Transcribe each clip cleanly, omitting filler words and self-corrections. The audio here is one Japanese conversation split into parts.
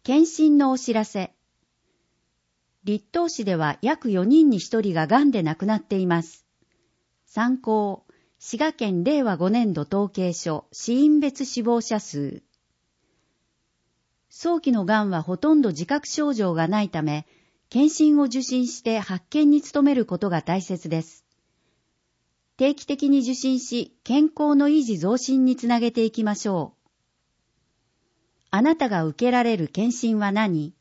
検診のお知らせ。栗東市では約4人に1人ががんで亡くなっています。参考、滋賀県令和5年度統計書死因別死亡者数。早期のがんはほとんど自覚症状がないため、検診を受診して発見に努めることが大切です。定期的に受診し、健康の維持増進につなげていきましょう。あなたが受けられる検診は何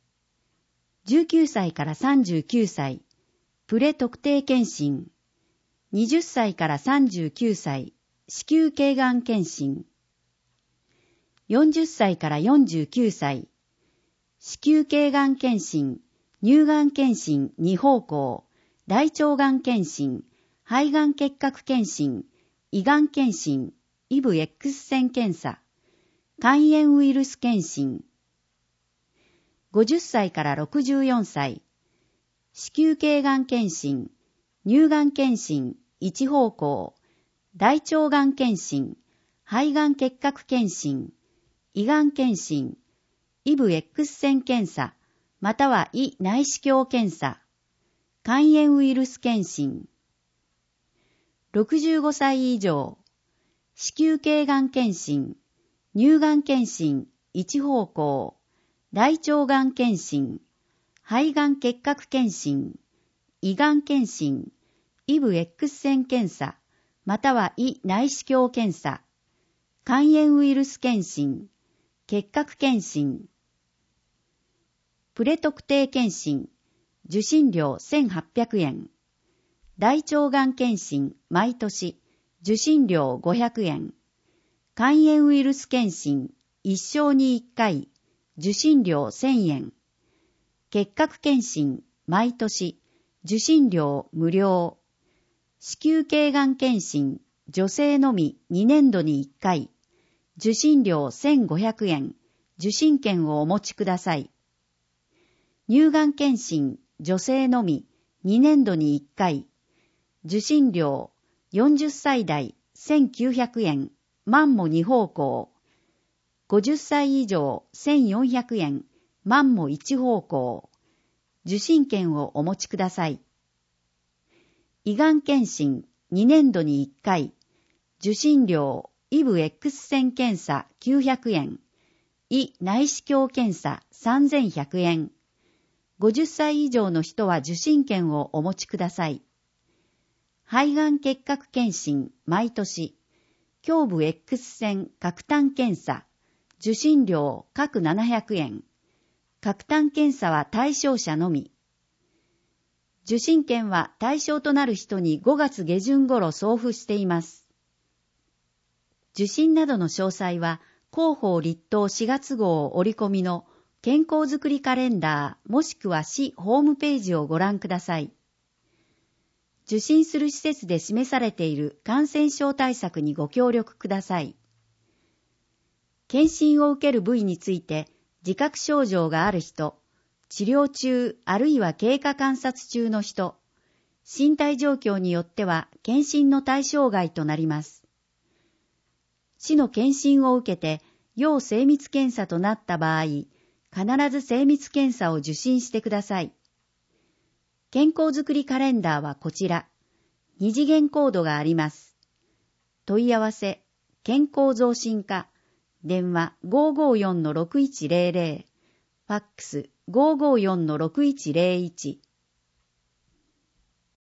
？19歳から39歳、プレ特定検診。20歳から39歳、子宮頸がん検診。40歳から49歳、子宮頸がん検診、乳がん検診2方向、大腸がん検診、肺がん結核検診、胃がん検診、イブ X 線検査、肝炎ウイルス検診。50歳から64歳、子宮頸がん検診、乳がん検診1方向、大腸がん検診、肺がん結核検診、胃がん検診、イブ X 線検査、または胃内視鏡検査、肝炎ウイルス検診。65歳以上、子宮頸がん検診、乳がん検診1方向、大腸がん検診、肺がん結核検診、胃がん検診、イブ X 線検査、または胃内視鏡検査、肝炎ウイルス検診、結核検診。プレ特定検診、受診料1800円。大腸がん検診、毎年、受診料500円。肝炎ウイルス検診、一生に1回、受診料1000円。結核検診、毎年、受診料無料。子宮頸がん検診、女性のみ2年度に1回、受診料1500円、受診券をお持ちください。乳がん検診、女性のみ2年度に1回、受診料40歳代1900円、満も2方向。50歳以上1400円、満も1方向。受診券をお持ちください。胃がん検診2年度に1回、受診料イブ X 線検査900円、胃内視鏡検査3100円。50歳以上の人は受診券をお持ちください。肺がん結核検診毎年、胸部 X 線角炭検査、受診料各700円。角炭検査は対象者のみ。受診券は対象となる人に5月下旬頃送付しています。受診などの詳細は、広報立東4月号折り込みの健康づくりカレンダーもしくは市ホームページをご覧ください。受診する施設で示されている感染症対策にご協力ください。検診を受ける部位について自覚症状がある人、治療中あるいは経過観察中の人、身体状況によっては検診の対象外となります。市の検診を受けて要精密検査となった場合、必ず精密検査を受診してください。健康づくりカレンダーはこちら。2次元コードがあります。問い合わせ、健康増進課、電話 554-6100、ファックス 554-6101。